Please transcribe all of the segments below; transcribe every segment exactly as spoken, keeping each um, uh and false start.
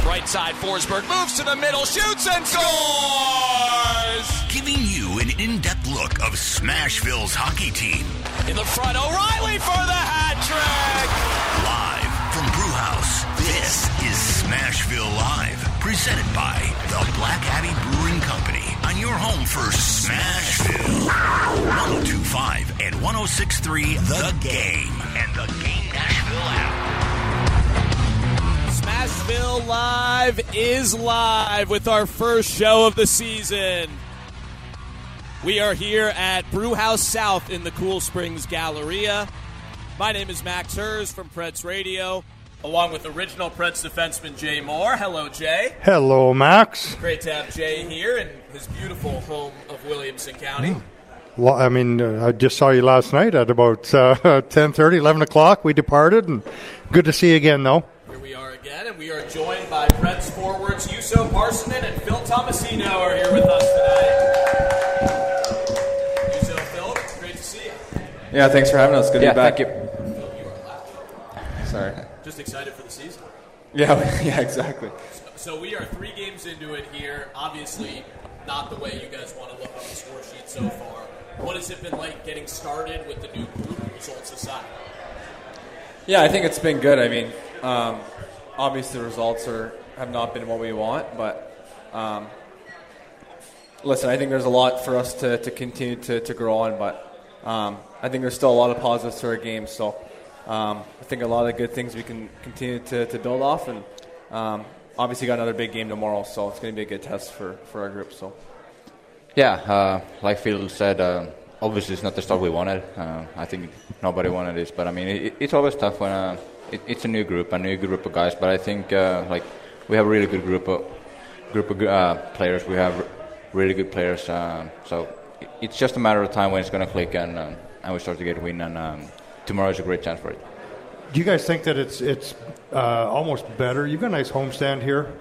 Right side, Forsberg moves to the middle, shoots and scores! Giving you an in-depth look of Smashville's hockey team. In the front, O'Reilly for the hat trick! Live from Brewhouse, this is Smashville Live, presented by the Black Abbey Brewing Company, on your home for Smashville. one oh two point five and one oh six point three The Game, and the Game Nashville app. Smashville Live is live with our first show of the season. We are here at Brewhouse South in the Cool Springs Galleria. My name is Max Hers from Preds Radio, along with original Preds defenseman Jay Moore. Hello, Jay. Hello, Max. Great to have Jay here in his beautiful home of Williamson County. Well, I mean, uh, I just saw you last night at about uh, ten thirty, eleven o'clock. We departed, and good to see you again, though. Here we are again, and we are joined by Preds forwards Juuso Parssinen and Phil Tomasino are here with us tonight. Juuso, Phil, great to see you. Yeah, thanks for having us. Good yeah, to be back. Thank you. Phil, you are laughing. Sorry. Just excited for the season. Yeah, yeah, exactly. So, so we are three games into it here. Obviously, not the way you guys want to look on the score sheet so far. What has it been like getting started with the new group, results aside? Yeah, I think it's been good. I mean, um, obviously the results are have not been what we want, but um, listen, I think there's a lot for us to, to continue to, to grow on, but um, I think there's still a lot of positives to our game, so um, I think a lot of good things we can continue to, to build off, and um, obviously got another big game tomorrow, so it's going to be a good test for, for our group. So. Yeah, uh, like Phil said, uh, obviously it's not the start we wanted. Uh, I think nobody wanted this, but I mean, it, it's always tough when uh, it, it's a new group, a new group of guys. But I think uh, like we have a really good group of group of uh, players. We have really good players, uh, so it's just a matter of time when it's going to click and um, and we start to get a win. And um, tomorrow is a great chance for it. Do you guys think that it's it's uh, almost better? You've got a nice homestand here.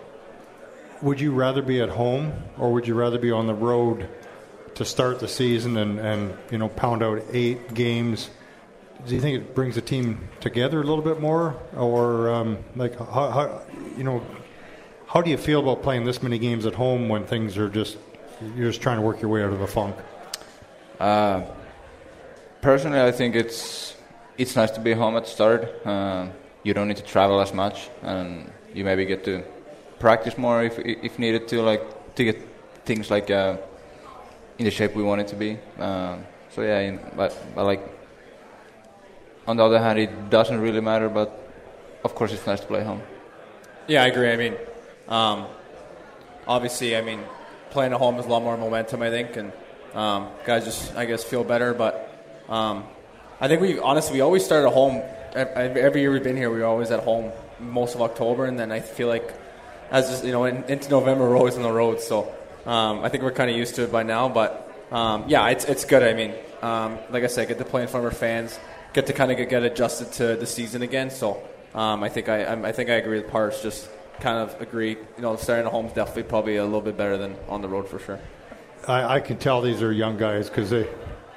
Would you rather be at home, or would you rather be on the road to start the season and, and you know pound out eight games? Do you think it brings the team together a little bit more, or um, like how, how you know how do you feel about playing this many games at home when things are just you're just trying to work your way out of the funk? Uh, personally, I think it's it's nice to be home at the start. Uh, you don't need to travel as much, and you maybe get to practice more if if needed to, like to get things like uh, in the shape we want it to be. Uh, so yeah, in, but, but like on the other hand, it doesn't really matter. But of course, it's nice to play home. Yeah, I agree. I mean, um, obviously, I mean, playing at home is a lot more momentum, I think, and um, guys just I guess feel better. But um, I think we honestly we always start at home. Every year we've been here, we were always at home most of October, and then I feel like. As just, you know, in, into November, we're always on the road, so um, I think we're kind of used to it by now. But um, yeah, it's it's good. I mean, um, like I said, get to play in front of our fans, get to kind of get, get adjusted to the season again. So um, I think I I'm, I think I agree with Parts. Just kind of agree. You know, starting at home is definitely probably a little bit better than on the road for sure. I, I can tell these are young guys because they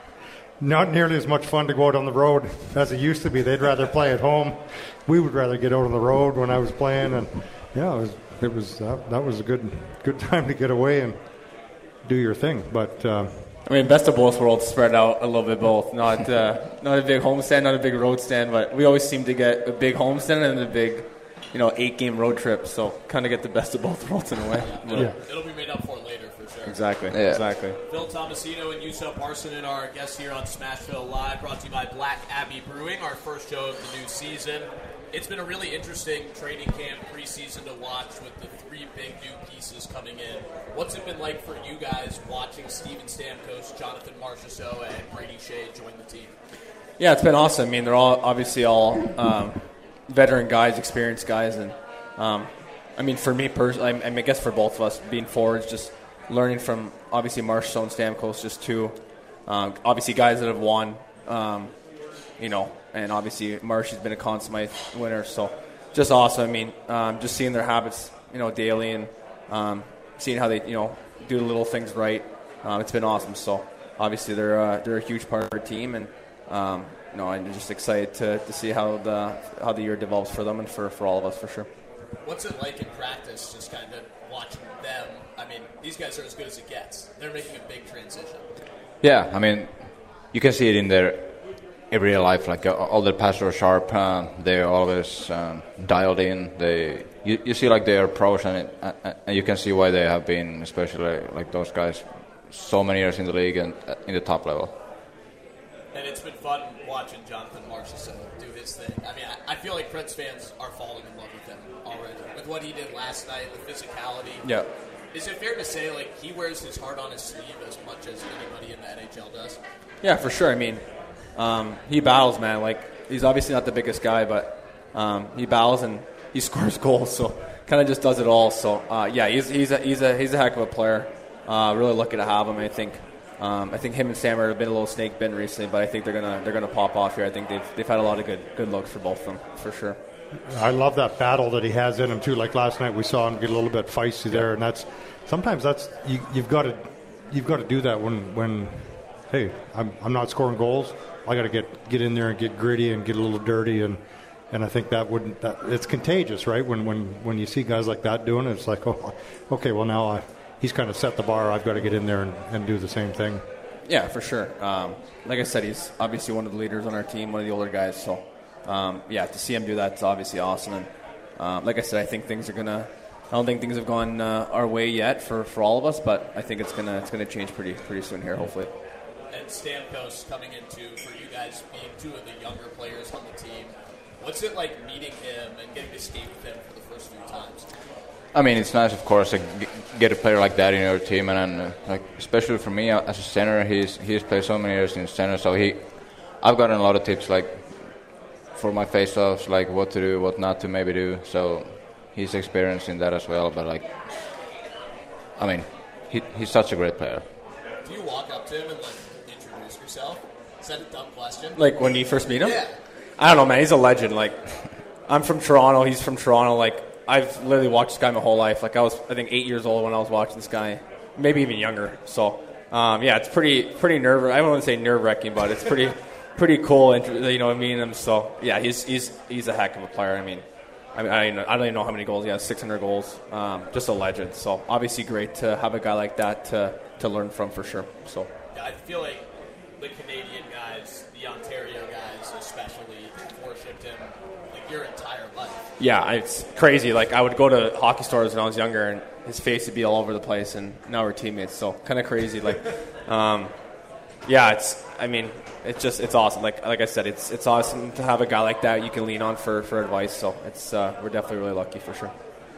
not nearly as much fun to go out on the road as it used to be. They'd rather play at home. We would rather get out on the road when I was playing, and yeah, it was. It was that, that was a good good time to get away and do your thing. But uh, I mean, best of both worlds, spread out a little bit both. Not uh, not a big homestand, not a big road stand, but we always seem to get a big homestand and a big, you know, eight game road trip. So kind of get the best of both worlds in a way. Yeah. It'll be made up for later for sure. Exactly. Yeah. Exactly. Phil Tomasino and Juuso Parssinen are our guests here on Smashville Live, brought to you by Black Abbey Brewing, our first show of the new season. It's been a really interesting training camp preseason to watch with the three big new pieces coming in. What's it been like for you guys watching Steven Stamkos, Jonathan Marchessault, and Brady Shea join the team? Yeah, it's been awesome. I mean, they're all obviously all um, veteran guys, experienced guys, and um, I mean, for me personally, I, I guess for both of us, being forwards, just learning from obviously Marchessault and Stamkos, just two um, obviously guys that have won, um, you know. And obviously, Marsh has been a Conn Smythe winner, so just awesome. I mean, um, just seeing their habits, you know, daily, and um, seeing how they, you know, do the little things right. Um, it's been awesome. So obviously, they're uh, they're a huge part of our team, and um, you know, I'm just excited to, to see how the how the year develops for them and for, for all of us for sure. What's it like in practice, just kind of watching them? I mean, these guys are as good as it gets. They're making a big transition. Yeah, I mean, you can see it in their everyday life. Like uh, all the passes are sharp. Uh, they're always um, dialed in. They you, you see like they are pros, and, it, uh, and you can see why they have been, especially like those guys, so many years in the league and uh, in the top level. And it's been fun watching Jonathan Marchessault do his thing. I mean, I, I feel like Preds fans are falling in love with him already. With what he did last night, the physicality. Yeah. Is it fair to say, like, he wears his heart on his sleeve as much as anybody in the N H L does? Yeah, for sure. I mean, um, he battles, man. Like, he's obviously not the biggest guy, but um, he battles and he scores goals. So, kind of just does it all. So, uh, yeah, he's he's a he's a he's a heck of a player. Uh, really lucky to have him. I think. Um, I think him and Sammer have been a little snake bitten recently, but I think they're gonna they're gonna pop off here. I think they've they've had a lot of good good looks for both of them for sure. I love that battle that he has in him too. Like last night, we saw him get a little bit feisty there, and that's sometimes that's you, you've got to you've got to do that when when hey, I'm I'm not scoring goals. I got to get get in there and get gritty and get a little dirty, and and I think that wouldn't that it's contagious, right? When when when you see guys like that doing it, it's like, oh, okay, well now I. He's kind of set the bar. I've got to get in there and, and do the same thing. Yeah, for sure. Um, like I said, he's obviously one of the leaders on our team, one of the older guys. So, um, yeah, to see him do that is obviously awesome. And um, like I said, I think things are gonna. I don't think things have gone uh, our way yet for, for all of us, but I think it's gonna it's gonna change pretty pretty soon here, hopefully. And Stamkos coming into for you guys being two of the younger players on the team. What's it like meeting him and getting to skate with him for the first few times? I mean, it's nice, of course, to g- get a player like that in your team, and uh, like especially for me uh, as a center, he's he's played so many years in center, so he, I've gotten a lot of tips like for my face-offs, like what to do, what not to maybe do. So he's experienced in that as well. But like, I mean, he he's such a great player. Do you walk up to him and like introduce yourself? Is that a dumb question? Like when you first meet him? Yeah. I don't know, man. He's a legend. Like, I'm from Toronto. He's from Toronto. Like. I've literally watched this guy my whole life. Like I was, I think, eight years old when I was watching this guy, maybe even younger. So, um, yeah, it's pretty, pretty nerve. I don't want to say nerve wracking, but it's pretty, pretty cool. You know, meeting him. So, yeah, he's he's he's a heck of a player. I mean, I mean, I don't, I don't even know how many goals he has. six hundred goals. Um, just a legend. So, obviously, great to have a guy like that to to learn from for sure. So, yeah, I feel like the Canadian guys, the Ontario guys, especially, worshipped him like your entire life. Yeah, it's crazy. Like, I would go to hockey stores when I was younger, and his face would be all over the place, and now we're teammates, so kind of crazy. Like, um, yeah, it's, I mean, it's just, it's awesome. Like like I said, it's it's awesome to have a guy like that you can lean on for, for advice, so it's uh, we're definitely really lucky for sure.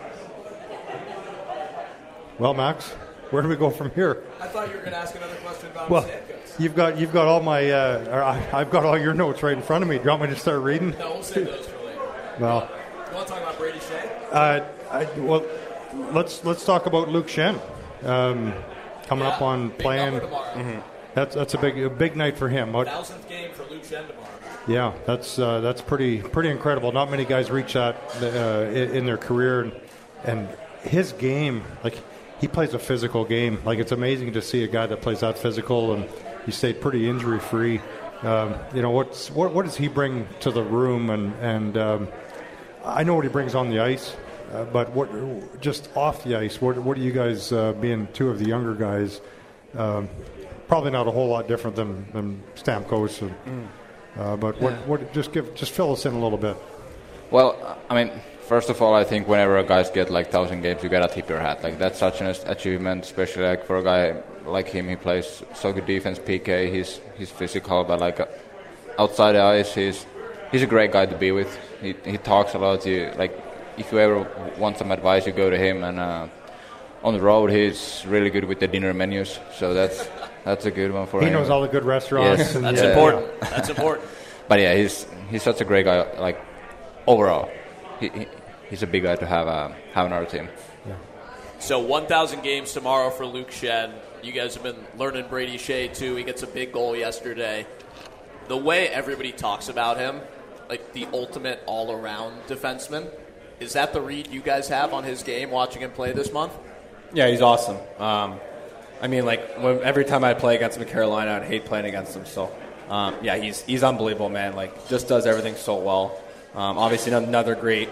Well, Max, where do we go from here? I thought you were going to ask another question about well, Stamkos. You've got, you've got all my, uh, or I, I've got all your notes right in front of me. Do you want me to start reading? No, we'll save those for later. Well... You want to talk about Brady Shea? Uh, I, well, let's let's talk about Luke Schenn um, coming yeah, up on big playing. Mm-hmm. That's that's a big a big night for him. Thousandth game for Luke Schenn tomorrow. Yeah, that's uh, that's pretty pretty incredible. Not many guys reach that uh, in, in their career, and, and his game, like he plays a physical game. Like it's amazing to see a guy that plays that physical, and he stayed pretty injury free. Um, you know what's what what does he bring to the room, and and um, I know what he brings on the ice, uh, but what just off the ice? What, what do you guys, uh, being two of the younger guys, um, probably not a whole lot different than, than Stamkos, and, mm. uh, but what, yeah. what just give just fill us in a little bit. Well, I mean, first of all, I think whenever a guys get like thousand games, you gotta tip your hat. Like that's such an achievement, especially like for a guy like him. He plays so good defense, P K. He's he's physical, but like uh, outside the ice, he's. He's a great guy to be with. He he talks a lot. You like, if you ever want some advice, you go to him. And uh, on the road, he's really good with the dinner menus. So that's that's a good one for he him. He knows all the good restaurants. Yes. And that's yeah. important. That's important. But yeah, he's he's such a great guy. Like overall, he, he he's a big guy to have uh, have on our team. Yeah. So one thousand games tomorrow for Luke Schenn. You guys have been learning Brady Shea too. He gets a big goal yesterday. The way everybody talks about him, like the ultimate all-around defenseman. Is that the read you guys have on his game watching him play this month? Yeah, he's awesome. Um, I mean, like, when, every time I play against him in Carolina, I'd hate playing against him. So, um, yeah, he's he's unbelievable, man. Like, just does everything so well. Um, obviously, another great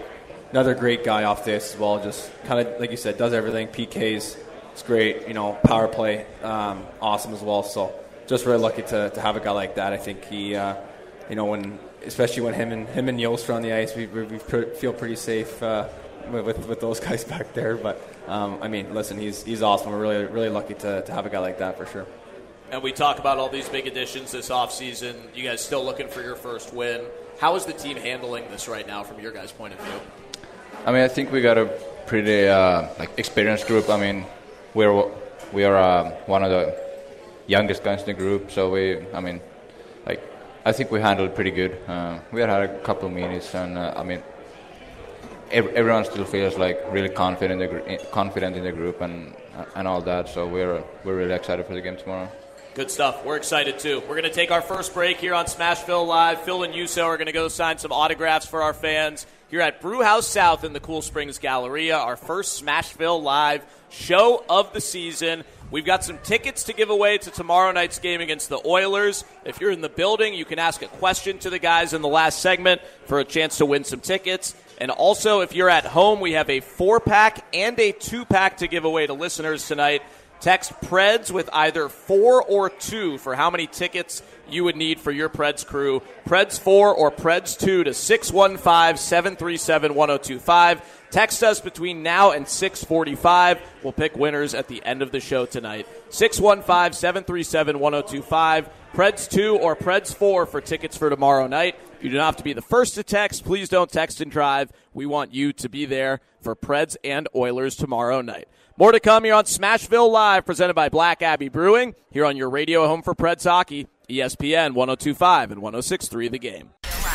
another great guy off this as well. Just kind of, like you said, does everything. P Ks, it's great. You know, power play, um, awesome as well. So just really lucky to, to have a guy like that. I think he, uh, you know, when especially when him and him and Yost are on the ice, we, we, we feel pretty safe uh, with with those guys back there. But um, I mean, listen, he's he's awesome. We're really really lucky to, to have a guy like that for sure. And we talk about all these big additions this offseason. You guys still looking for your first win. How is the team handling this right now from your guys' point of view? I mean, I think we got a pretty uh, like experienced group. I mean, we're we are uh, one of the youngest guys in the group, so we, I mean, like I think we handled it pretty good. Uh, we had had a couple of minutes, and uh, I mean, every, everyone still feels like really confident in the gr- confident in the group and and all that. So we're we're really excited for the game tomorrow. Good stuff. We're excited, too. We're going to take our first break here on Smashville Live. Phil and Juuso are going to go sign some autographs for our fans here at Brewhouse South in the Cool Springs Galleria, our first Smashville Live show of the season. We've got some tickets to give away to tomorrow night's game against the Oilers. If you're in the building, you can ask a question to the guys in the last segment for a chance to win some tickets. And also, if you're at home, we have a four-pack and a two-pack to give away to listeners tonight. Text Preds with either four or two for how many tickets you would need for your Preds crew. Preds four or Preds two to six one five, seven three seven, one oh two five. Text us between now and six forty-five. We'll pick winners at the end of the show tonight. six one five, seven three seven, one oh two five. Preds two or Preds four for tickets for tomorrow night. You do not have to be the first to text. Please don't text and drive. We want you to be there for Preds and Oilers tomorrow night. More to come here on Smashville Live, presented by Black Abbey Brewing, here on your radio home for Preds hockey, E S P N one oh two point five and one oh six point three The Game.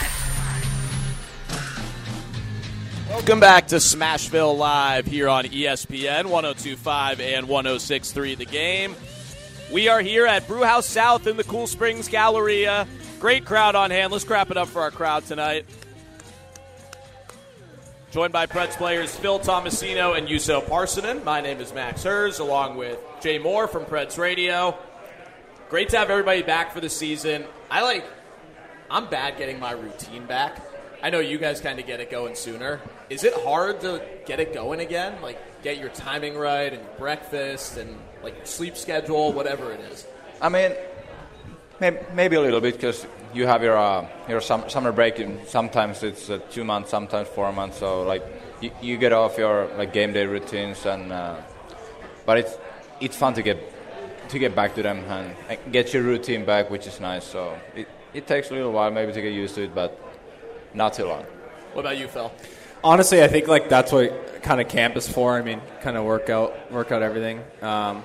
Welcome back to Smashville Live here on E S P N one oh two point five and one oh six point three The Game. We are here at Brewhouse South in the Cool Springs Galleria. Great crowd on hand. Let's crap it up for our crowd tonight. Joined by Preds players Phil Tomasino and Juuso Parssinen. My name is Max Hers, along with Jay Moore from Preds Radio. Great to have everybody back for the season. I like, I'm bad getting my routine back. I know you guys kind of get it going sooner. Is it hard to get it going again? Like, get your timing right and your breakfast and, like, your sleep schedule, whatever it is? I mean, maybe, maybe a little bit because you have your uh, your sum, summer break. And sometimes it's uh, two months, sometimes four months. So, like, you, you get off your, like, game day routines. and uh, But it's it's fun to get to get back to them and, and get your routine back, which is nice. So it, it takes a little while maybe to get used to it, but not too long. What about you, Phil? Honestly, I think like that's what kind of camp is for. I mean, kind of work out, work out everything. Um,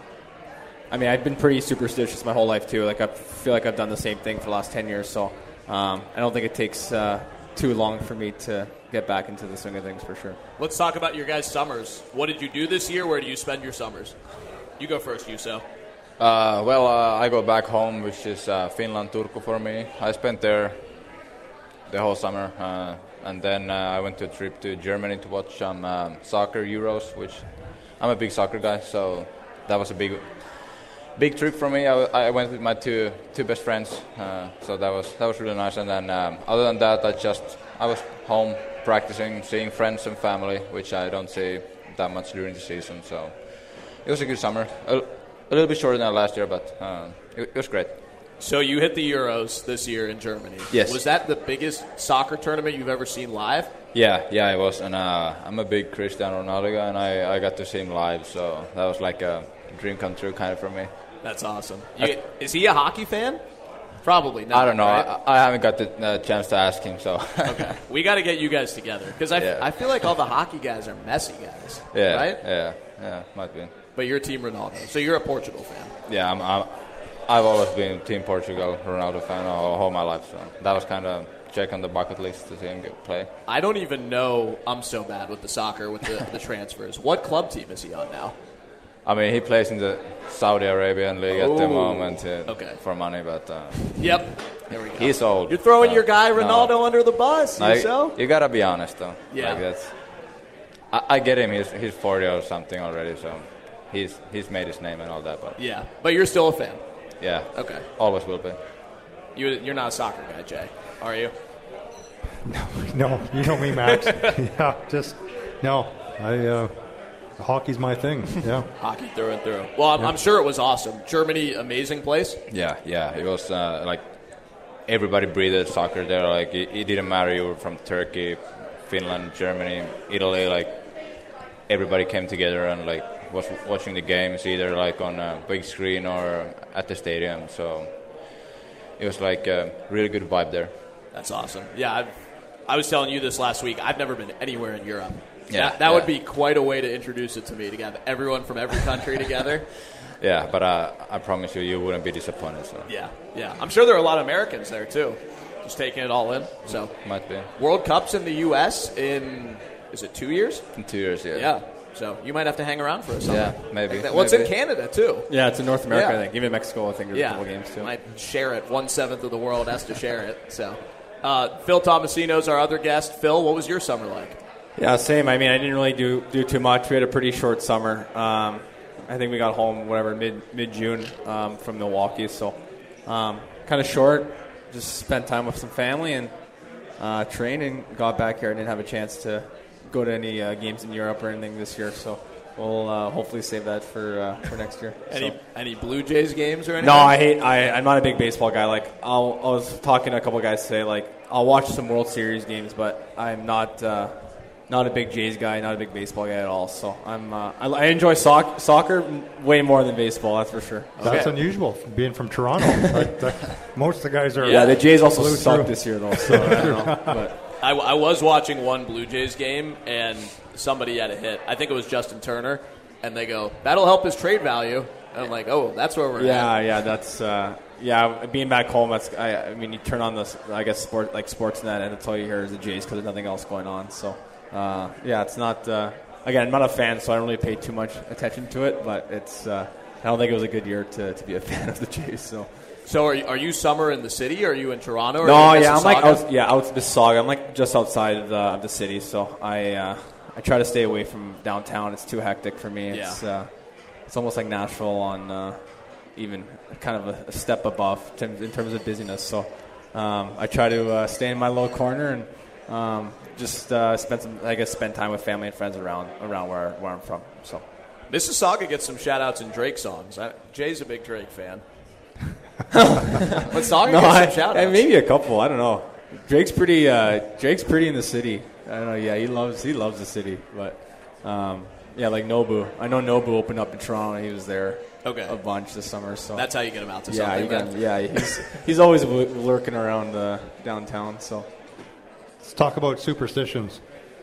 I mean, I've been pretty superstitious my whole life too. Like I feel like I've done the same thing for the last ten years. So um, I don't think it takes uh, too long for me to get back into the swing of things for sure. Let's talk about your guys' summers. What did you do this year? Where do you spend your summers? You go first, Juuso. Uh, well, uh, I go back home, which is uh, Finland, Turku for me. I spent there the whole summer, uh, and then uh, I went to a trip to Germany to watch some um, soccer Euros, which I'm a big soccer guy, so that was a big, big trip for me. I, I went with my two two best friends, uh, so that was that was really nice. And then um, other than that, I just I was home practicing, seeing friends and family, which I don't see that much during the season. So it was a good summer. A, A little bit shorter than last year, but uh, it, it was great. So you hit the Euros this year in Germany. Yes. Was that the biggest soccer tournament you've ever seen live? Yeah, yeah, it was. And uh, I'm a big Cristiano Ronaldo guy, and I, I got to see him live, so that was like a dream come true kind of for me. That's awesome. You, is he a hockey fan? Probably not. I don't know. Right? I, I haven't got the uh, chance to ask him, so. Okay. We got to get you guys together, because I, Yeah. I feel like all the hockey guys are messy guys. Yeah, Right? yeah, yeah, might be. But you're Team Ronaldo, so you're a Portugal fan. Yeah, I'm, I'm, I've always been Team Portugal, Ronaldo fan all, all my life, so that was kind of check on the bucket list to see him get play. I don't even know. I'm so bad with the soccer, with the, the transfers. What club team is he on now? I mean, he plays in the Saudi Arabian league at the Ooh, moment uh, okay. for money, but uh, Yep. There we go. he's old. You're throwing so, your guy no. Ronaldo under the bus, you Like, so? you gotta be honest, though. Yeah. Like that's, I, I get him. He's he's forty or something already, so he's he's made his name and all that. But Yeah. But you're still a fan. yeah, Okay. always will be. You, you're not a soccer guy, Jay, are you? No, you know me, Max. yeah, just no. I uh, hockey's my thing. Yeah, hockey through and through. Well, I'm, yeah. I'm sure it was awesome. Germany, amazing place. Yeah, yeah. It was uh, like everybody breathed soccer there. Like it, it didn't matter you were from Turkey, Finland, Germany, Italy. Like everybody came together and like was watching the games either like on a big screen or at the stadium. So it was like a really good vibe there. That's awesome. Yeah, I've, I was telling you this last week. I've never been anywhere in Europe. Yeah, that that yeah. would be quite a way to introduce it to me, to get everyone from every country together. Yeah, but uh, I promise you, you wouldn't be disappointed. So. Yeah, yeah. I'm sure there are a lot of Americans there, too, just taking it all in. So Might be. World Cup's in the U S in, is it two years? In two years, yeah. Yeah. So you might have to hang around for a summer. Yeah, maybe. Like well, it's in maybe. Canada, too. Yeah, it's in North America, Yeah. I think. Even Mexico, I think, there's Yeah. a couple games, too. Might share it. One-seventh of the world has to share it. So uh, Phil Tomasino's our other guest. Phil, what was your summer like? Yeah, same. I mean, I didn't really do do too much. We had a pretty short summer. Um, I think we got home, whatever, mid mid June um, from Milwaukee. So, um, kind of short. Just spent time with some family and uh, trained and got back here. I didn't have a chance to go to any uh, games in Europe or anything this year. So, we'll uh, hopefully save that for uh, for next year. Any so. any Blue Jays games or anything? No, I hate. I, I'm not a big baseball guy. Like, I'll, I was talking to a couple of guys today. Like, I'll watch some World Series games, but I'm not. Uh, Not a big Jays guy, not a big baseball guy at all. So I'm, uh, I, I enjoy soc- soccer way more than baseball. That's for sure. that's Okay. unusual, being from Toronto. like, that, most of the guys are. Yeah, the Jays also Blew suck through. this year though. So I don't know. But I, I was watching one Blue Jays game, and somebody had a hit. I think it was Justin Turner, and they go, that'll help his trade value. And I'm like, oh, that's where we're yeah, at. yeah, that's uh, yeah. Being back home, that's I, I mean, you turn on this, I guess, sport like Sportsnet, and that's all you hear is the Jays because there's nothing else going on. So. Uh, yeah, it's not. Uh, again, I'm not a fan, so I don't really pay too much attention to it. But it's. Uh, I don't think it was a good year to, to be a fan of the Jays. So. So are you, are you summer in the city, or are you in Toronto? Or No, are you in yeah, I'm like Mississauga? out, yeah, out Mississauga. I'm like just outside of the, of the city, so I uh, I try to stay away from downtown. It's too hectic for me. It's Yeah. uh, it's almost like Nashville on uh, even kind of a, a step above in, in terms of busyness. So um, I try to uh, stay in my little corner and. Um, just uh, spend some, I guess, spend time with family and friends around around where where I'm from. So, Mississauga gets some shout-outs in Drake songs. I, Jay's a big Drake fan. But Sauga no, gets I, some shout-outs. I- maybe a couple. I don't know. Drake's pretty. Uh, Drake's pretty in the city. I don't know. Yeah, he loves he loves the city. But um, yeah, like Nobu. I know Nobu opened up in Toronto. And he was there Okay. a bunch this summer. So That's how you get him out to yeah, something. you got, then. yeah. He's he's always w- lurking around uh, downtown. So. Let's talk about superstitions.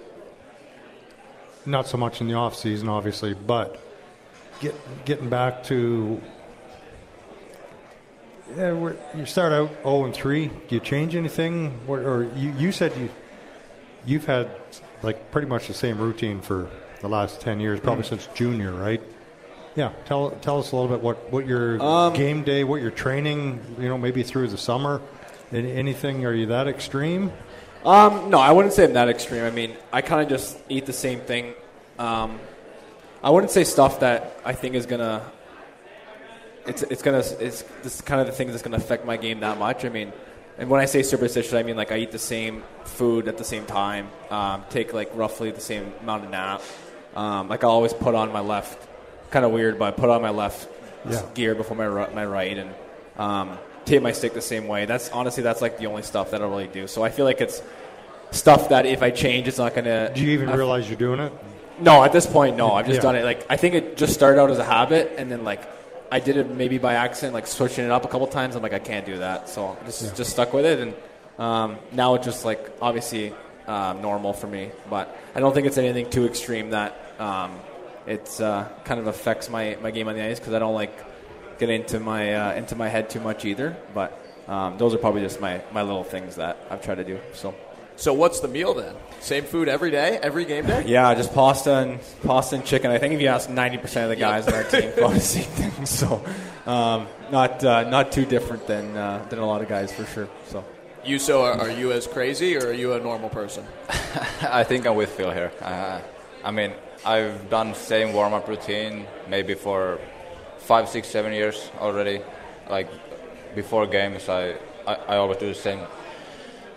Not so much in the off season, obviously, but get, getting back to yeah, we're, you start out zero and three. Do you change anything, or, or you, you said you you've had like pretty much the same routine for the last ten years, probably Mm-hmm. since junior, right? Yeah, tell tell us a little bit what what your Um, game day, what your training, you know, maybe through the summer. Any, anything? Are you that extreme? Um, no, I wouldn't say I'm that extreme. I mean, I kind of just eat the same thing. Um, I wouldn't say stuff that I think is gonna. It's it's gonna it's this kind of the thing that's gonna affect my game that much. I mean, and when I say superstitious, I mean like I eat the same food at the same time, um, take like roughly the same amount of nap. Um, like I always put on my left. Kind of weird, but I put on my left Yeah. gear before my ri- my right, and um, tape my stick the same way. That's honestly that's like the only stuff that I really do. So I feel like it's stuff that if I change, it's not gonna. Do you even I- realize you're doing it? No, at this point, no. I've just Yeah. done it. Like I think it just started out as a habit, and then like I did it maybe by accident, like switching it up a couple times. I'm like, I can't do that, so I just just stuck with it, and um, now it's just like obviously um, normal for me. But I don't think it's anything too extreme that um, it's uh, kind of affects my, my game on the ice because I don't like get into my uh, into my head too much either. But um, those are probably just my, my little things that I've tried to do. So. So what's the meal then? Same food every day, every game day? Yeah, just pasta and pasta and chicken. I think if you ask ninety percent of the guys on our team, probably the same thing. So, um, not uh, not too different than uh, than a lot of guys for sure. So, You so are, are you as crazy or are you a normal person? I think I'm with Phil here. Uh, I mean, I've done same warm-up routine maybe for five, six, seven years already. Like before games, I, I, I always do the same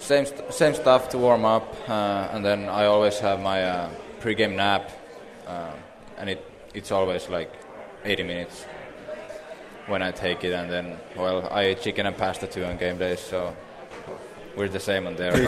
same st- same stuff to warm up, uh, and then I always have my uh, pre-game nap, uh, and it it's always like eighty minutes when I take it, and then well, I eat chicken and pasta too on game days, so we're the same on there.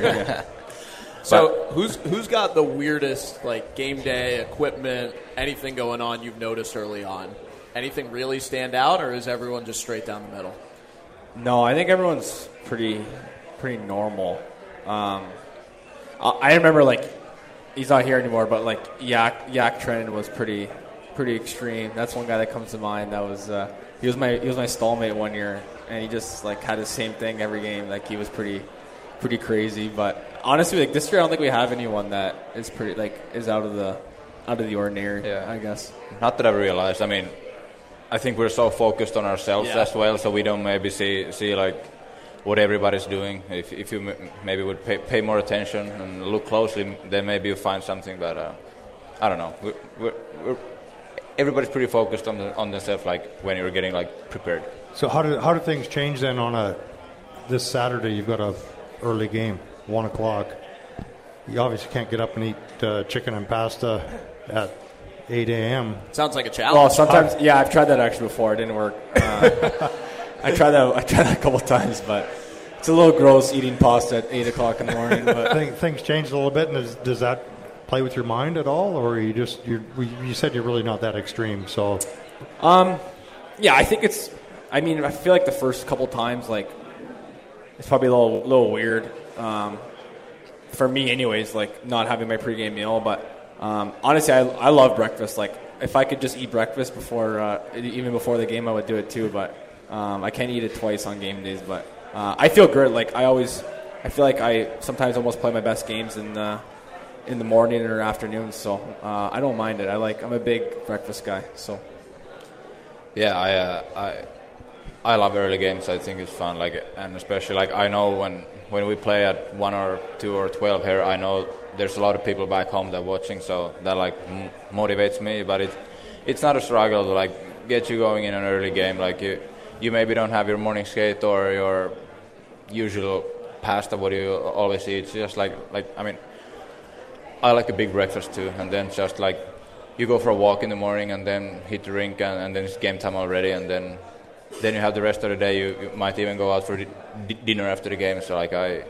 So who's who's got the weirdest like game day equipment, anything going on you've noticed early on? Anything really stand out, or is everyone just straight down the middle? No, I think everyone's pretty pretty normal. Um, I, I remember like he's not here anymore, but like Yak Yak Trennan was pretty pretty extreme. That's one guy that comes to mind. That was uh, he was my he was my stallmate one year, and he just like had the same thing every game. Like he was pretty pretty crazy. But honestly, like this year, I don't think we have anyone that is pretty like is out of the out of the ordinary. Yeah. I guess. Not that I realized. I mean, I think we're so focused on ourselves Yeah. as well, so we don't maybe see see like what everybody's doing. If if you m- maybe would pay, pay more attention and look closely, then maybe you find something. But uh, I don't know. We're, we're, we're, everybody's pretty focused on the, on themselves, like when you're getting like prepared. So how do how do things change then on a this Saturday? You've got a early game, one o'clock. You obviously can't get up and eat uh, chicken and pasta at eight a.m. Sounds like a challenge. Well, sometimes, yeah, I've tried that actually before. It didn't work. Uh, I tried that. I tried that a couple of times, but it's a little gross eating pasta at eight o'clock in the morning. But Thing, things changed a little bit, and does, does that play with your mind at all, or are you just you you said you're really not that extreme? So, um, yeah, I think it's. I mean, I feel like the first couple times, like it's probably a little little weird um, for me, anyways. Like not having my pregame meal, but. Um, honestly, I, I love breakfast. Like, if I could just eat breakfast before, uh, even before the game, I would do it too. But um, I can't eat it twice on game days. But uh, I feel good. Like I always, I feel like I sometimes almost play my best games in the in the morning or afternoon. So uh, I don't mind it. I like. I'm a big breakfast guy. So Yeah, I uh, I I love early games. I think it's fun. Like, and especially like I know when when we play at one or two or twelve here, I know. There's a lot of people back home that are watching, so that like m- motivates me. But it, it's not a struggle to like get you going in an early game. Like you, you maybe don't have your morning skate or your usual pasta what you always eat. It's just like like I mean, I like a big breakfast too, and then just like you go for a walk in the morning and then hit the rink and, and then it's game time already, and then then you have the rest of the day. You, you might even go out for di- dinner after the game. So like I,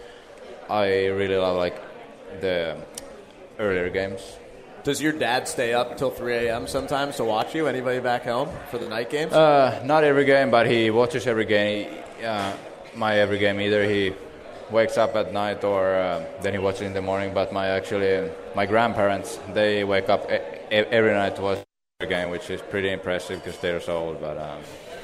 I really love like. The earlier games. Does your dad stay up until three a.m. sometimes to watch you? Anybody back home for the night games? Uh, not every game, but he watches every game. He, uh, my every game either. He wakes up at night or uh, then he watches in the morning. But my actually my grandparents, they wake up e- every night to watch the game, which is pretty impressive because they're so old. But um,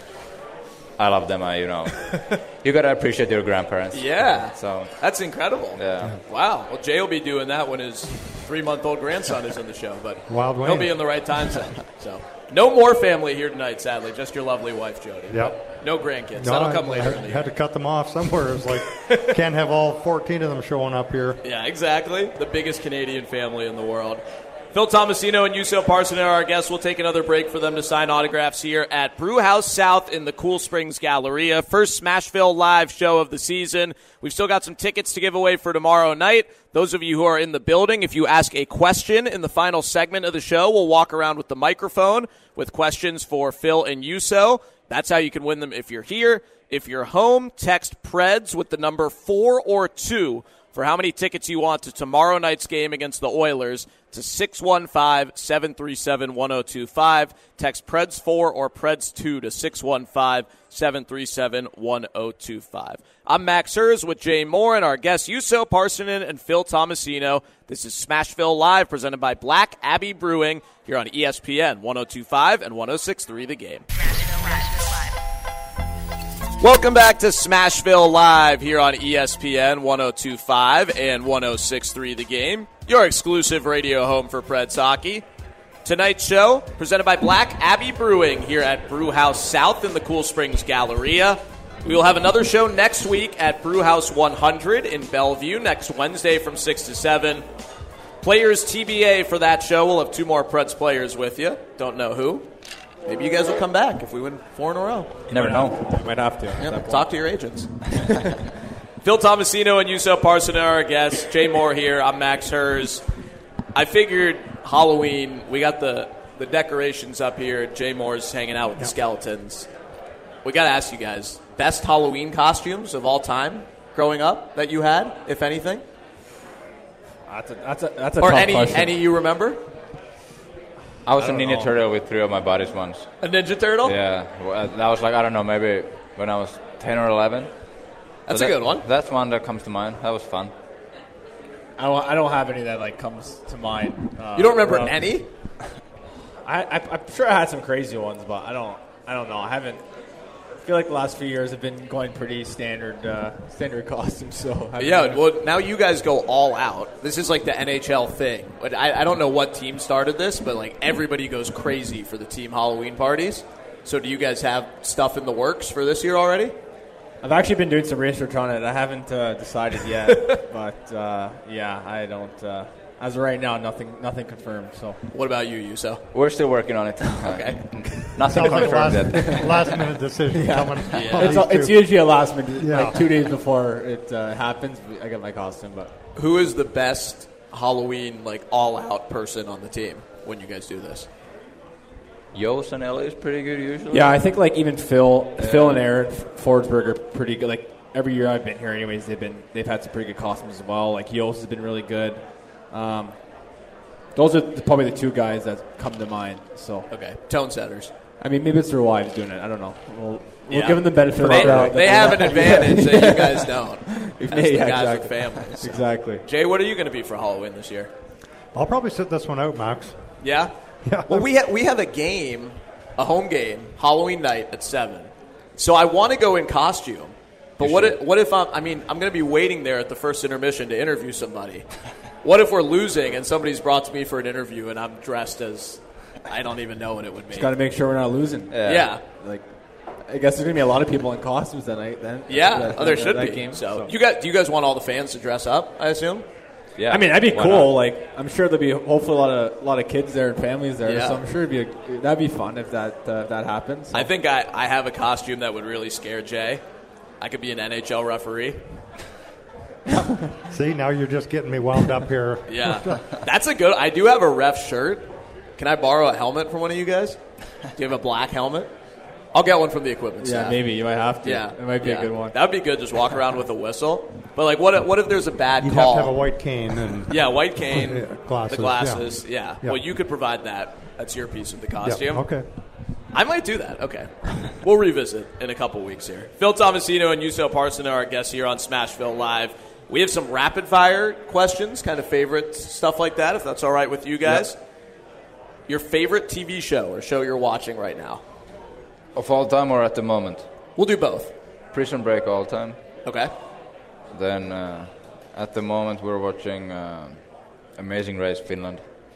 I love them. I, you know, you gotta appreciate your grandparents. Yeah, so that's incredible. Yeah. Wow. Well, Jay will be doing that when his three-month-old grandson is in the show, but Wild he'll Wayne. be in the right time zone. So, no more family here tonight, sadly. Just your lovely wife, Jody. Yep. No grandkids. no, That'll I, come later. I in the had year. to cut them off somewhere. It's like can't have all fourteen of them showing up here. Yeah, exactly. The biggest Canadian family in the world. Phil Tomasino and Juuso Parssinen are our guests. We'll take another break for them to sign autographs here at Brewhouse South in the Cool Springs Galleria. First Smashville live show of the season. We've still got some tickets to give away for tomorrow night. Those of you who are in the building, if you ask a question in the final segment of the show, we'll walk around with the microphone with questions for Phil and Juuso. That's how you can win them if you're here. If you're home, text Preds with the number four or two for how many tickets you want to tomorrow night's game against the Oilers to six one five, seven three seven, one oh two five. Text Preds four or Preds two to six one five, seven three seven, one oh two five. I'm Max Hers with Jay Moore and our guests Juuso Parssinen and Phil Tomasino. This is Smashville Live presented by Black Abbey Brewing here on E S P N one oh two five and one oh six point three The Game. Welcome back to Smashville Live here on E S P N one oh two point five and one oh six point three The Game, your exclusive radio home for Preds hockey. Tonight's show presented by Black Abbey Brewing here at Brewhouse South in the Cool Springs Galleria. We will have another show next week at Brewhouse one hundred in Bellevue next Wednesday from six to seven. Players T B A for that show. We'll have two more Preds players with you. Don't know who. Maybe you guys will come back if we win four in a row. you never know. might have to. Yep, talk to your agents. Phil Tomasino and Yusuf Parson are our guests. Jay Moore here. I'm Max Hers. I figured Halloween, we got the, the decorations up here. Jay Moore's hanging out with the skeletons. We got to ask you guys, best Halloween costumes of all time growing up that you had, if anything? That's a, that's a, that's a or tough any, question. any you remember? I was I a don't Ninja know. Turtle with three of my buddies once. A Ninja Turtle? Yeah, well, that was like, I don't know, maybe when I was ten or eleven. That's So a that- good one. That's one that comes to mind. That was fun. I don't, I don't have any that like comes to mind. Uh, You don't remember well, any? I, I, I'm sure I had some crazy ones, but I don't. I don't know. I haven't. I feel like the last few years have been going pretty standard, uh, standard costumes. So I haven't Yeah, really- well, now you guys go all out. This is like the N H L thing. But I, I don't know what team started this, but like everybody goes crazy for the team Halloween parties. So do you guys have stuff in the works for this year already? I've actually been doing some research on it. I haven't uh, decided yet, but uh, yeah, I don't. Uh, as of right now, nothing, nothing confirmed. So What about you, Yuso? We're still working on it. Okay. Nothing Sounds like a confirmed last, yet. last minute decision coming. on it's, these it's two. usually a last minute, Yeah. like two days before it uh, happens. I get my costume, but Who is the best Halloween, like, all-out person on the team when you guys do this? Yos and Ellie is pretty good usually. yeah, I think like even Phil, Phil and Aaron Forsberg are pretty good. Like every year I've been here, anyways, they've been they've had some pretty good costumes as well. Like Yost has been really good. Um, those are the, probably the two guys that come to mind. So Okay, tone setters. I mean, maybe it's their wives doing it. I don't know. We'll, we'll Yeah. give them the benefit of They, the doubt. they have an advantage that you guys don't. As Yeah, the guys exactly. with families. Exactly. Jay, what are you going to be for Halloween this year? I'll probably sit this one out, Max. Yeah? Yeah. Well, we, ha- we have a game, a home game, Halloween night at seven. So I want to go in costume. But what if, what if I'm, I mean, I'm going to be waiting there at the first intermission to interview somebody. What if we're losing and somebody's brought to me for an interview and I'm dressed as, I don't even know what it would be. Got to make sure we're not losing. Yeah. Yeah. Like, I guess there's gonna be a lot of people in costumes that night. Then. Yeah, That- oh, there that- should that be. game, so, you got, do you guys want all the fans to dress up, I assume? Yeah. I mean, that'd be Why cool. not? Like, I'm sure there'll be hopefully a lot of a lot of kids there and families there. Yeah. So I'm sure it'd be a, that'd be fun if that uh, that happens. So. I think I, I have a costume that would really scare Jay. I could be an N H L referee. See, now you're just getting me wound up here. Yeah. That's a good, I do have a ref shirt. Can I borrow a helmet from one of you guys? Do you have a black helmet? I'll get one from the equipment yeah, staff. maybe you might have to. Yeah, it might be yeah. a good one. That would be good. Just walk around with a whistle. But like, what? If, what if there's a bad You'd call? have to have a white cane and yeah, white cane, Yeah, glasses, the glasses. Yeah. Yeah. Well, you could provide that. That's your piece of the yeah, costume. okay. I might do that. Okay. We'll revisit in a couple weeks here. Phil Tomasino and Yusuf Parson are our guests here on Smashville Live. We have some rapid fire questions, kind of favorite stuff like that, if that's all right with you guys. Your favorite T V show or show you're watching right now? Of all time or at the moment? We'll do both. Prison Break all time. Okay. Then uh, at the moment we're watching uh, Amazing Race Finland.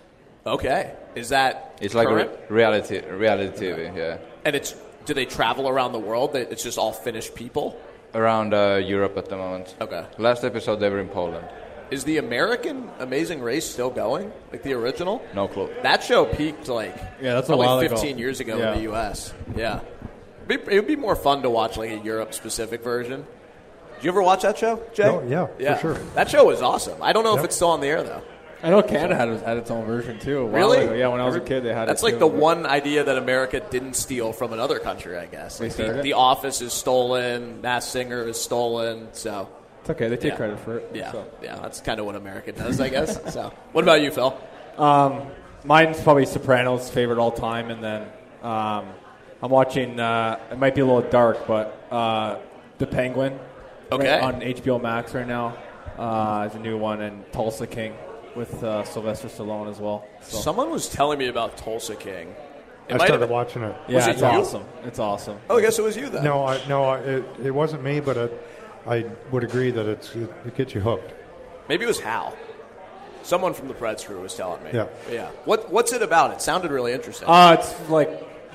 Okay. Is that It's like current? re- reality reality T V, yeah. And it's do they travel around the world? They- It's just all Finnish people? Around uh, Europe at the moment. Okay. Last episode they were in Poland. Is the American Amazing Race still going? Like the original? No clue. That show peaked like Yeah, that's a probably while ago. fifteen years ago Yeah. in the U S. Yeah. It'd be, it would be more fun to watch like a Europe-specific version. Did you ever watch that show, Jay? Oh, yeah, for yeah. sure. That show was awesome. I don't know if Yep. it's still on the air, though. I know Canada had, had its own version too. a while Really? ago. Yeah, when I was a kid, they had That's it like too, the but- one idea that America didn't steal from another country, I guess. They Like started the, it? the Office is stolen, Masked Singer is stolen, so... It's okay. They take Yeah. credit for it. Yeah, so. yeah, that's kind of what America does, I guess. So, what about you, Phil? Um, mine's probably Sopranos, favorite all time, and then um, I'm watching. Uh, it might be a little dark, but uh, The Penguin. Okay. right on H B O Max right now. Uh, is a new one, and Tulsa King with uh, Sylvester Stallone as well. So. Someone was telling me about Tulsa King. It I might have started been- watching it. yeah, Was it it's you? awesome. It's awesome. Oh, I guess it was you then. No, I, no, I, it, it wasn't me, but it, I would agree that it's it, it gets you hooked. Maybe it was Hal. Someone from the Preds crew was telling me. Yeah. Yeah. What What's it about? It sounded really interesting. Uh, it's like,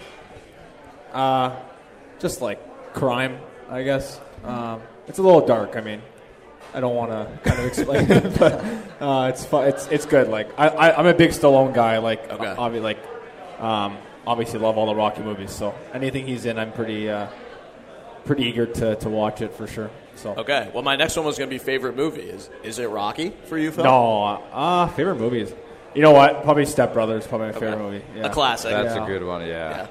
uh, just like crime, I guess. Um, it's a little dark. I mean, I don't want to kind of explain it, but uh, it's fu- it's it's good. Like I, I I'm a big Stallone guy. Like Okay. obviously, like um, obviously love all the Rocky movies. So anything he's in, I'm pretty uh, pretty eager to, to watch it for sure. So Okay. Well, my next one was going to be favorite movie. Is is it Rocky for you, Phil? No, uh, favorite movies. You know what? Probably Step Brothers. Probably my favorite Okay. movie. Yeah. A classic. That's Yeah. a good one, yeah.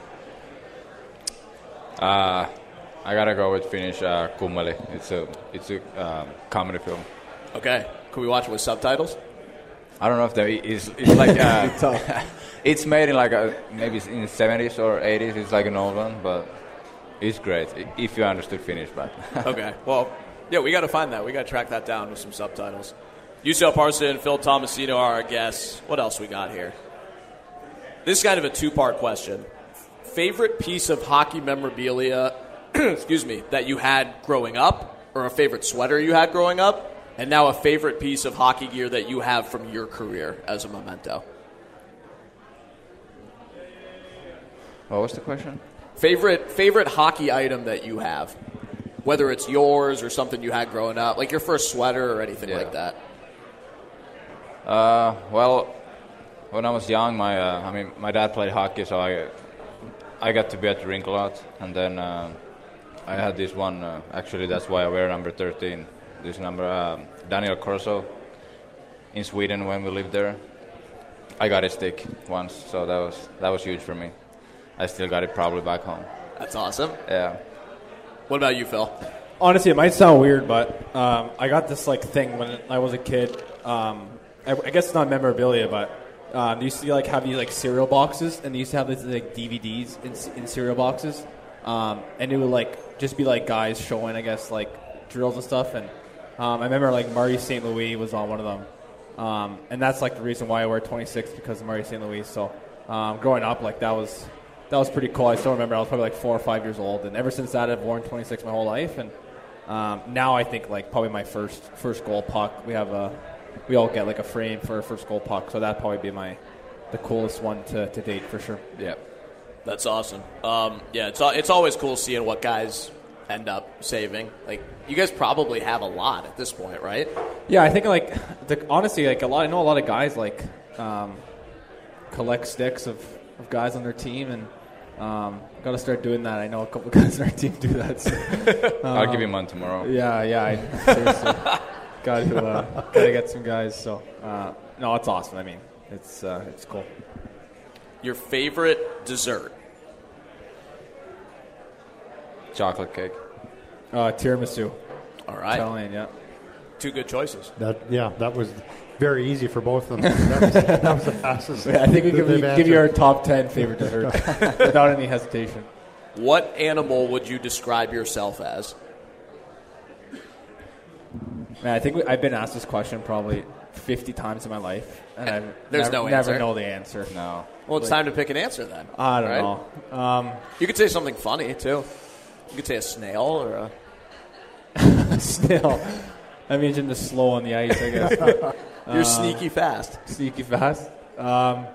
Yeah. Uh, I gotta go with Finnish uh, Kummeli. It's a it's a um, comedy film. Okay. Can we watch it with subtitles? I don't know if there is. It's like uh, it's made in like a, maybe it's in the seventies or eighties. It's like an old one, but it's great i- if you understood Finnish. But Okay. Well, yeah, we got to find that. We got to track that down with some subtitles. Jussi Parson, Phil Tomasino are our guests. What else we got here? This is kind of a two-part question. Favorite piece of hockey memorabilia, excuse me, that you had growing up, or a favorite sweater you had growing up, and now a favorite piece of hockey gear that you have from your career as a memento. what was the question? Favorite favorite hockey item that you have, whether it's yours or something you had growing up, like your first sweater or anything Yeah. like that. Uh, well, when I was young, my uh, I mean, my dad played hockey, so I I got to be at the rink a lot, and then uh, I had this one. Uh, actually, that's why I wear number thirteen. This number, um, Daniel Corso, in Sweden when we lived there. I got a stick once, so that was that was huge for me. I still got it probably back home. That's awesome. Yeah. What about you, Phil? Honestly, it might sound weird, but um, I got this like thing when I was a kid. Um, I, I guess it's not memorabilia, but um, they used to like have these like cereal boxes, and they used to have these like D V Ds in, in cereal boxes, um, and it would like just be like guys showing, I guess, like drills and stuff. And um, I remember like Murray Saint Louis was on one of them, um, and that's like the reason why I wear twenty-six, because of Murray Saint Louis. So um, growing up, like that was. That was pretty cool. I still remember I was probably like four or five years old, and ever since that, I've worn twenty-six my whole life. And um, now I think like probably my first first goal puck. We have a we all get like a frame for a first goal puck, so that'd probably be my the coolest one to, to date for sure. Yeah. That's awesome. Um, yeah, it's al- it's always cool seeing what guys end up saving. Like, you guys probably have a lot at this point, right? Yeah, I think like the, honestly, like a lot. I know a lot of guys like um, collect sticks of, of guys on their team, and um, got to start doing that. I know a couple of guys on our team do that. So, um, I'll give you mine tomorrow. Yeah, yeah. I, seriously, got to uh, got to get some guys. So uh, no, it's awesome. I mean, it's uh, it's cool. Your favorite dessert? Chocolate cake. Uh, tiramisu. All right. Italian, yeah. Two good choices. That yeah, that was very easy for both of them. That was, that was the fastest. Yeah, I think we that can they've give you our answered. top ten favorite desserts without any hesitation. What animal would you describe yourself as? Man, I think we, I've been asked this question probably fifty times in my life, and I've There's never, no never answer. know the answer. No. Well, it's time to pick an answer then. I don't right? know. Um, You could say something funny, too. You could say a snail or a... Still, I mentioned the slow on the ice, I guess. You're Uh, sneaky fast. Sneaky fast. Um,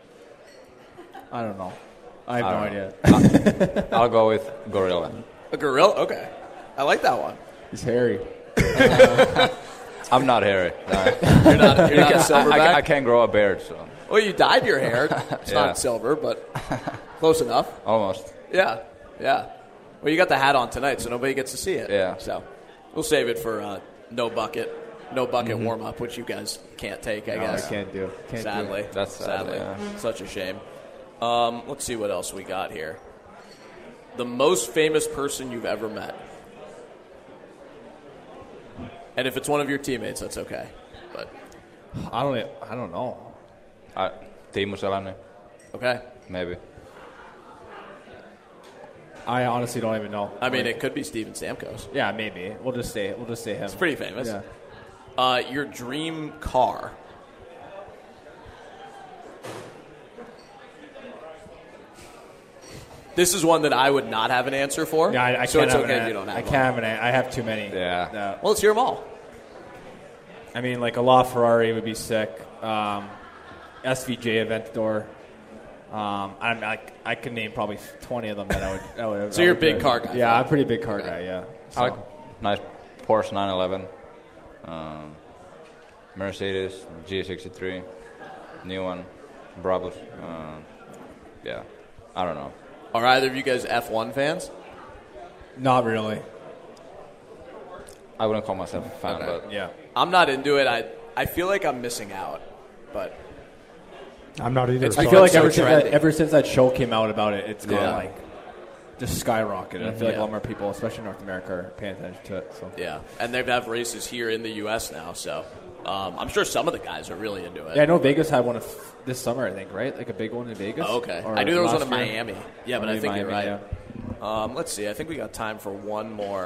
I don't know. I have I no don't idea. I'll go with gorilla. A gorilla? Okay. I like that one. He's hairy. I'm not hairy. No. You're not, you're not a I, silverback? I, I can't grow a beard, so Well, you dyed your hair. It's Yeah. not silver, but close enough. almost. Yeah, yeah. Well, you got the hat on tonight, so nobody gets to see it. Yeah. So we'll save it for uh, no bucket, no bucket warm up, which you guys can't take, I No, I guess. can't do. Can't Sadly, Do. That's sad, sadly, yeah. such a shame. Um, let's see what else we got here. The most famous person you've ever met, and if it's one of your teammates, that's okay. But I don't. e- I don't know. Uh, Teemu Selanne, okay, maybe. I honestly don't even know. I mean, Like, it could be Steven Stamkos. yeah, maybe. We'll just say. We'll just say him. It's pretty famous. Yeah. Uh, your dream car. This is one that I would not have an answer for. Yeah, I, I so can't it's have okay an, if you don't have I one. can't have an. I have too many. Yeah. No. Well, let's hear them all. I mean, like a LaFerrari would be sick. Um, S V J Aventador. Um, I'm, I I could name probably twenty of them that I would. I would So I you're a would big do. car guy. Yeah, I'm a pretty big car guy. Yeah. So, I like nice Porsche nine eleven, um, Mercedes G sixty-three, new one, Brabus. Uh, yeah, I don't know. Are either of you guys F one fans? Not really. I wouldn't call myself a fan, Okay. but Yeah. I'm not into it. I I feel like I'm missing out, but I'm not either. It's I so- feel like so ever since, that, trendy. ever since that show came out about it, it's gone Yeah. like just skyrocketed. I feel like Yeah. a lot more people, especially in North America, are paying attention to it. So yeah, and they have races here in the U S now, so um, I'm sure some of the guys are really into it. yeah, I know Vegas had one of this summer, I think, right? Like a big one in Vegas. Oh, okay. Or I knew there was one last in year. Miami. Yeah, but Or I think you're Miami, right. Um, let's see. I think we got time for one more.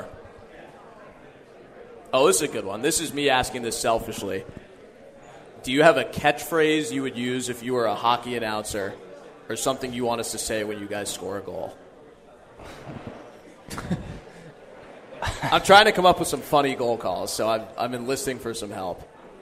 Oh, this is a good one. This is me asking this selfishly. Do you have a catchphrase you would use if you were a hockey announcer, or something you want us to say when you guys score a goal? I'm trying to come up with some funny goal calls, so I'm, I'm enlisting for some help.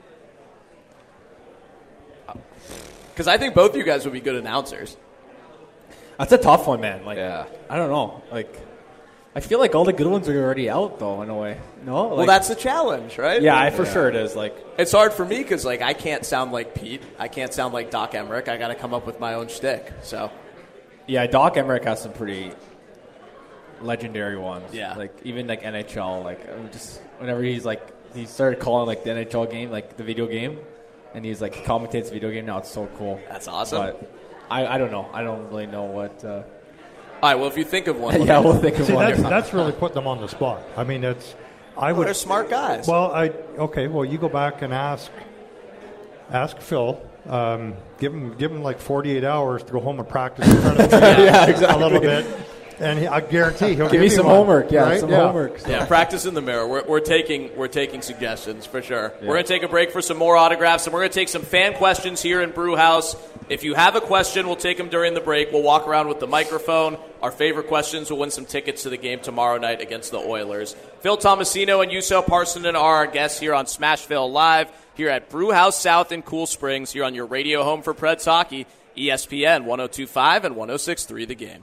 Because I think both of you guys would be good announcers. That's a tough one, man. Like, yeah. I don't know. Like, I feel like all the good ones are already out, though, in a way. No, like, Well, that's the challenge, right? yeah, I, for sure it is. Like, It's hard for me because, like, I can't sound like Pete. I can't sound like Doc Emmerich. I got to come up with my own shtick. So, yeah, Doc Emmerich has some pretty legendary ones. Yeah. Like, even, like, N H L. Like, I'm just whenever he's, like, he started calling, like, the N H L game, like, the video game, and he's, like, commentates the video game now. It's so cool. that's awesome. But I, I don't know. I don't really know what. Uh, All right, well, if you think of one, let yeah, me know. we'll think of See, one. that's, that's really putting them on the spot. I mean, it's. I Well, would. they're smart guys. Well, I okay. Well, you go back and ask, ask Phil. Um, give him, give him like forty-eight hours to go home and practice in front of the Yeah, exactly. a little bit, and he, I guarantee he'll Give give me you some one, homework. Yeah, right? some homework. So. Yeah, practice in the mirror. We're, we're taking we're taking suggestions for sure. We're going to take a break for some more autographs, and we're going to take some fan questions here in Brew House. If you have a question, we'll take them during the break. We'll walk around with the microphone. Our favorite questions will win some tickets to the game tomorrow night against the Oilers. Phil Tomasino and Yuso Parsonen are our guests here on Smashville Live here at Brew House South in Cool Springs, here on your radio home for Preds hockey, E S P N one oh two point five and one oh six point three The Game.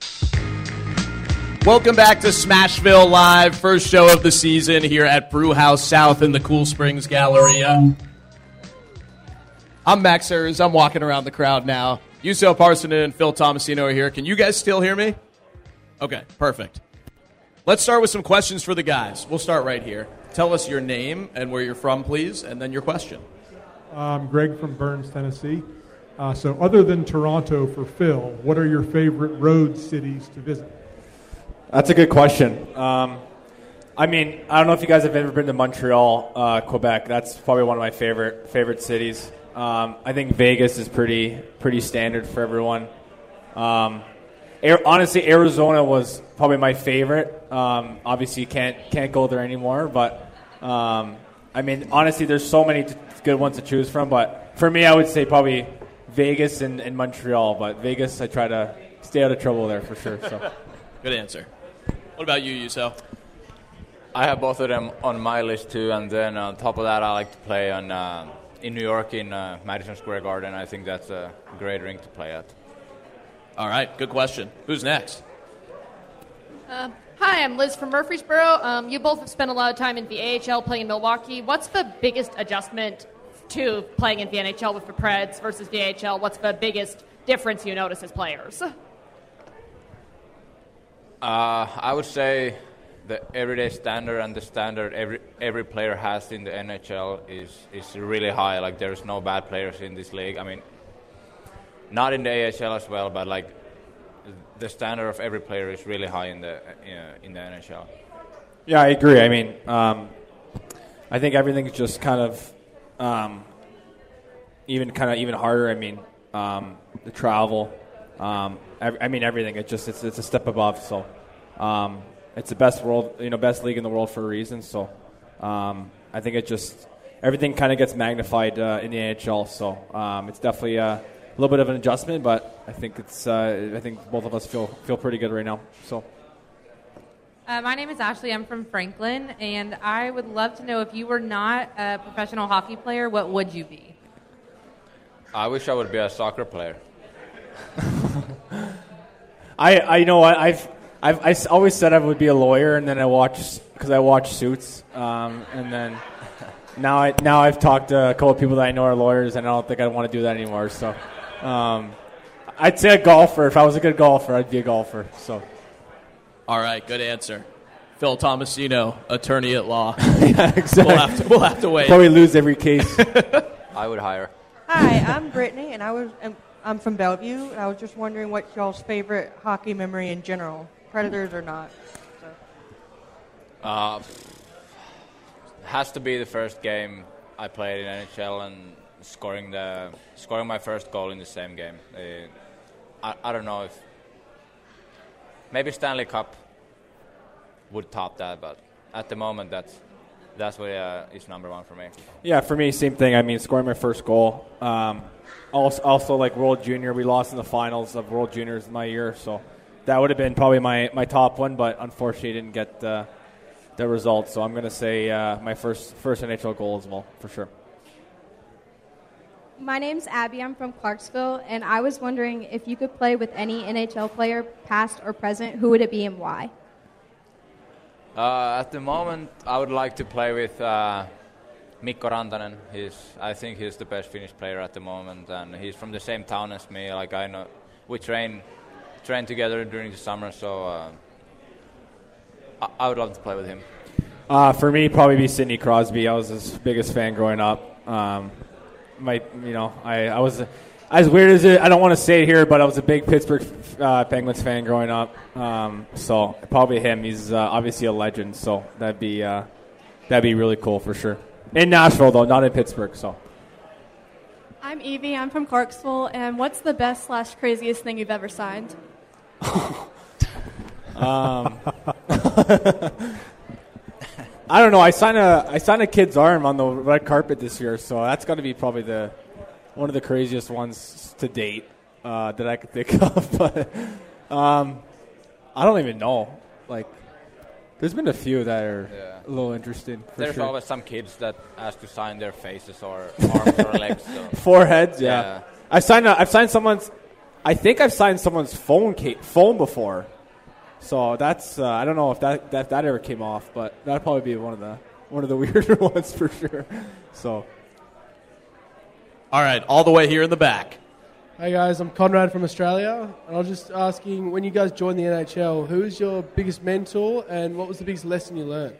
Welcome back to Smashville Live, first show of the season here at Brew House South in the Cool Springs Galleria. I'm Max Hers. I'm walking around the crowd now. Yuso Parsonen and Phil Tomasino are here. Can you guys still hear me? Okay, perfect. Let's start with some questions for the guys. We'll start right here. Tell us your name and where you're from, please, and then your question. I'm Greg from Burns, Tennessee. Uh, so other than Toronto for Phil, what are your favorite road cities to visit? That's a good question. Um, I mean, I don't know if you guys have ever been to Montreal, uh, Quebec. That's probably one of my favorite favorite cities. Um, I think Vegas is pretty pretty standard for everyone. Um, Air, honestly, Arizona was probably my favorite. Um, obviously, you can't can't go there anymore. But um, I mean, honestly, there's so many t- good ones to choose from. But for me, I would say probably Vegas and, and Montreal. But Vegas, I try to stay out of trouble there for sure. So. Good answer. What about you, Yuso? I have both of them on my list too, and then on top of that, I like to play on uh, in New York in uh, Madison Square Garden. I think that's a great rink to play at. All right, good question. Who's next? Uh, hi, I'm Liz from Murfreesboro. Um, you both have spent a lot of time in the A H L playing in Milwaukee. What's the biggest adjustment to playing in the N H L with the Preds versus the A H L? What's the biggest difference you notice as players? Uh, I would say the everyday standard and the standard every every player has in the N H L is is really high. Like there's no bad players in this league. I mean, not in the A H L as well, but like the standard of every player is really high in the uh, in the N H L. Yeah, I agree. I mean, um, I think everything's just kind of um, even kind of even harder. I mean, um, the travel. Um, I, I mean, everything. It just it's it's a step above. So um, it's the best world, you know, best league in the world for a reason. So um, I think it just everything kind of gets magnified uh, in the N H L. So um, it's definitely a little bit of an adjustment, but I think it's uh, I think both of us feel feel pretty good right now. So. Uh, my name is Ashley. I'm from Franklin, and I would love to know if you were not a professional hockey player, what would you be? I wish I would be a soccer player. I, I you know what I've I've I s- always said I would be a lawyer, and then I watch because I watch Suits, um, and then now I now I've talked to a couple of people that I know are lawyers, and I don't think I want to do that anymore. So um, I'd say a golfer. If I was a good golfer, I'd be a golfer. So All right, good answer. Phil Tomasino, attorney at law. Yeah, exactly. We'll have to, we'll have to wait. Probably lose every case. I would hire. Hi, I'm Brittany, and I was I'm, I'm from Bellevue. And I was just wondering what y'all's favorite hockey memory in general, Predators or not. So. Uh, has to be the first game I played in N H L and scoring the scoring my first goal in the same game. Uh, I I don't know if maybe Stanley Cup would top that, but at the moment that's that's what uh, is number one for me. Yeah, for me, same thing. I mean, scoring my first goal. Um, also, also, like World Junior, we lost in the finals of World Juniors my year, so that would have been probably my, my top one, but unfortunately didn't get uh, the result. So I'm going to say uh, my first first N H L goal as well, for sure. My name's Abby. I'm from Clarksville, and I was wondering if you could play with any N H L player, past or present, who would it be and why? Uh, at the moment, I would like to play with uh, Mikko Rantanen. He's, I think he's the best Finnish player at the moment, and he's from the same town as me. Like I know, we train train together during the summer, so uh, I, I would love to play with him. Uh, for me, probably be Sidney Crosby. I was his biggest fan growing up. Um, my, you know, I, I was. As weird as it, I don't want to say it here, but I was a big Pittsburgh uh, Penguins fan growing up. Um, so probably him. He's uh, obviously a legend. So that'd be uh, that'd be really cool for sure. In Nashville though, not in Pittsburgh. So. I'm Evie. I'm from Clarksville. And what's the best slash craziest thing you've ever signed? um, I don't know. I signed a I signed a kid's arm on the red carpet this year, so that's got to be probably the. One of the craziest ones to date uh, that I could think of. But um, I don't even know. Like, there's been a few that are yeah. a little interesting. For There's sure. always some kids that ask to sign their faces or arms or legs. So. Foreheads, yeah. yeah. I've signed. A, I've signed someone's. I think I've signed someone's phone ca- phone before. So that's. Uh, I don't know if that, that that ever came off, but that'd probably be one of the one of the weirder ones for sure. So. All right, all the way here in the back. Hey guys, I'm Conrad from Australia, and I was just asking, when you guys joined the N H L, who is your biggest mentor, and what was the biggest lesson you learned?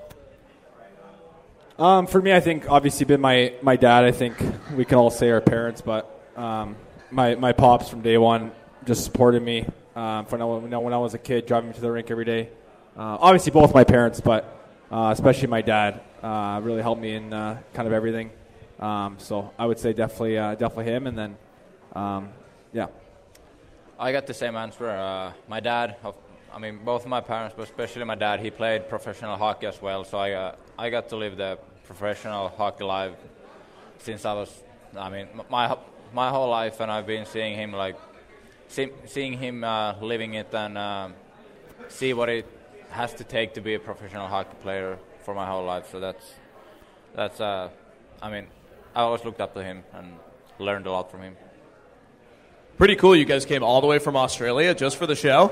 Um, for me, I think obviously been my, my dad. I think we can all say our parents, but um, my my pops from day one just supported me um, from when I, when I was a kid, driving me to the rink every day. Uh, obviously, both my parents, but uh, especially my dad uh, really helped me in uh, kind of everything. Um, so I would say definitely, uh, definitely him, and then, um, yeah. I got the same answer. Uh, my dad, I mean, both of my parents, but especially my dad, he played professional hockey as well. So I, uh, I got to live the professional hockey life since I was, I mean, my my whole life, and I've been seeing him like, see, seeing him uh, living it and uh, see what it has to take to be a professional hockey player for my whole life. So that's, that's, uh, I mean. I always looked up to him and learned a lot from him. Pretty cool. You guys came all the way from Australia just for the show?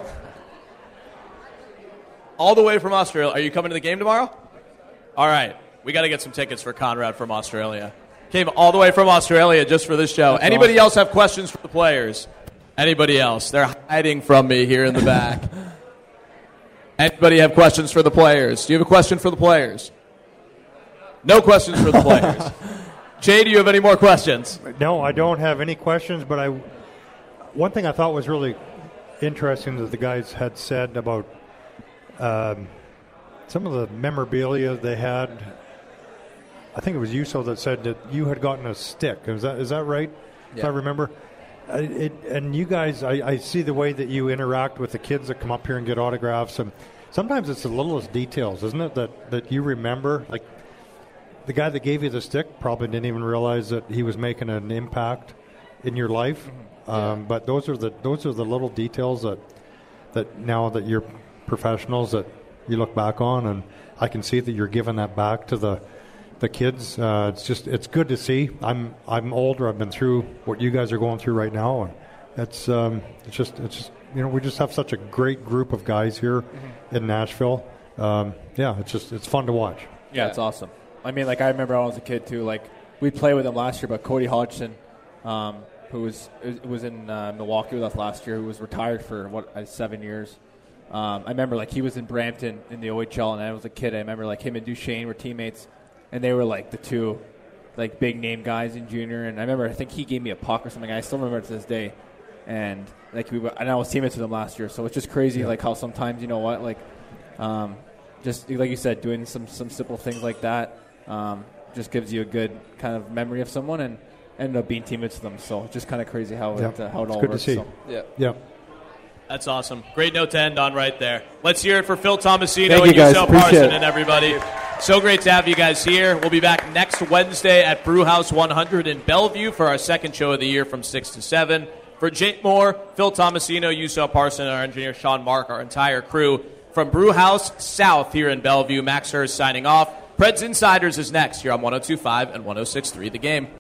All the way from Australia. Are you coming to the game tomorrow? All right. We got to get some tickets for Conrad from Australia. Came all the way from Australia just for this show. That's Anybody awesome. else have questions for the players? Anybody else? They're hiding from me here in the back. Anybody have questions for the players? Do you have a question for the players? No questions for the players. Jay, do you have any more questions? No, I don't have any questions, but I. One thing I thought was really interesting that the guys had said about um, some of the memorabilia they had. I think it was Yuso that said that you had gotten a stick. Is that is that right? Yeah. If I remember. Uh, it, and you guys, I, I see the way that you interact with the kids that come up here and get autographs, and sometimes it's the littlest details, isn't it, that, that you remember? Like, the guy that gave you the stick probably didn't even realize that he was making an impact in your life. Mm-hmm. Um, yeah. But those are the those are the little details that that now that you're professionals that you look back on, and I can see that you're giving that back to the the kids. Uh, it's just it's good to see. I'm I'm older. I've been through what you guys are going through right now, and it's um, it's just it's just you know we just have such a great group of guys here mm-hmm. in Nashville. Um, yeah, it's just it's fun to watch. Yeah, it's awesome. I mean, like, I remember when I was a kid, too. Like, we played with him last year, but Cody Hodgson, um, who was was in uh, Milwaukee with us last year, who was retired for, what, uh, seven years. Um, I remember like he was in Brampton in the O H L, and I was a kid. I remember like him and Duchesne were teammates, and they were like the two like big name guys in junior. And I remember I think he gave me a puck or something. I still remember it to this day. And like we were, and I was teammates with him last year, so it's just crazy yeah. like how sometimes you know what like um, just like you said, doing some some simple things like that um, just gives you a good kind of memory of someone, and ended up being teammates with them. So it's just kind of crazy how yeah. it uh, how it it's all good works. To see. So, yeah, yeah. That's awesome. Great note to end on right there. Let's hear it for Phil Tomasino Thank and you guys. Yusel Appreciate Parson it. and everybody. So great to have you guys here. We'll be back next Wednesday at Brewhouse one hundred in Bellevue for our second show of the year from six to seven. For Jake Moore, Phil Tomasino, Yusel Parson, and our engineer Sean Mark, our entire crew from Brewhouse South here in Bellevue, Max Hurst signing off. Preds Insiders is next here on one oh two point five and one oh six point three The Game.